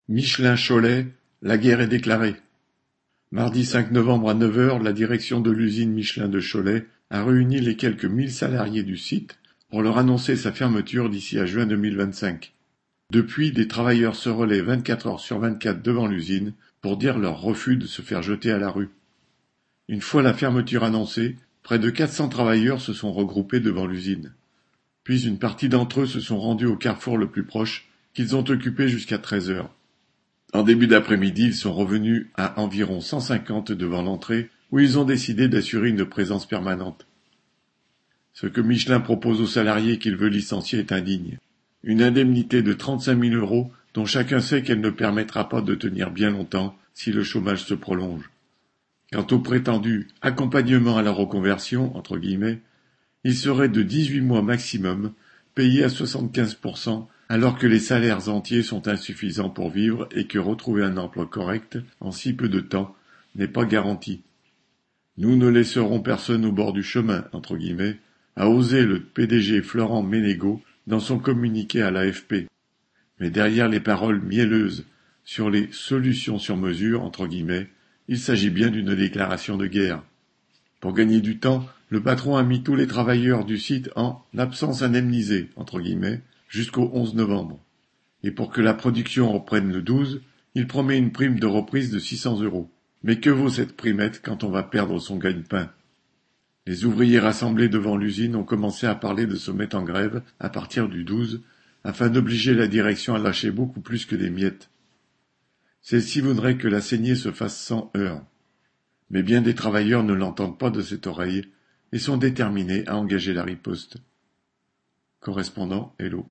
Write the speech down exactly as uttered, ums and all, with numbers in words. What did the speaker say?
Michelin-Cholet, la guerre est déclarée. Mardi cinq novembre à neuf heures, la direction de l'usine Michelin de Cholet a réuni les quelques mille salariés du site pour leur annoncer sa fermeture d'ici à juin deux mille vingt-cinq. Depuis, des travailleurs se relaient vingt-quatre heures sur vingt-quatre devant l'usine pour dire leur refus de se faire jeter à la rue. Une fois la fermeture annoncée, près de quatre cents travailleurs se sont regroupés devant l'usine. Puis une partie d'entre eux se sont rendus au carrefour le plus proche, qu'ils ont occupé jusqu'à treize heures. En début d'après-midi, ils sont revenus à environ cent cinquante devant l'entrée, où ils ont décidé d'assurer une présence permanente. Ce que Michelin propose aux salariés qu'il veut licencier est indigne. Une indemnité de trente-cinq mille euros dont chacun sait qu'elle ne permettra pas de tenir bien longtemps si le chômage se prolonge. Quant au prétendu « accompagnement à la reconversion », entre guillemets, il serait de dix-huit mois maximum, payé à soixante-quinze pour cent, alors que les salaires entiers sont insuffisants pour vivre et que retrouver un emploi correct en si peu de temps n'est pas garanti. Nous ne laisserons personne au bord du chemin, entre guillemets, a osé le P D G Florent Ménégo dans son communiqué à l'A F P. Mais derrière les paroles mielleuses sur les solutions sur mesure, entre guillemets, il s'agit bien d'une déclaration de guerre. Pour gagner du temps, le patron a mis tous les travailleurs du site en « absence indemnisée » entre guillemets, jusqu'au onze novembre. Et pour que la production reprenne le douze, il promet une prime de reprise de six cents euros. Mais que vaut cette primette quand on va perdre son gagne-pain? Les ouvriers rassemblés devant l'usine ont commencé à parler de se mettre en grève à partir du douze, afin d'obliger la direction à lâcher beaucoup plus que des miettes. Celle-ci voudrait que la saignée se fasse sans heurts. Mais bien des travailleurs ne l'entendent pas de cette oreille et sont déterminés à engager la riposte. Correspondant Hello.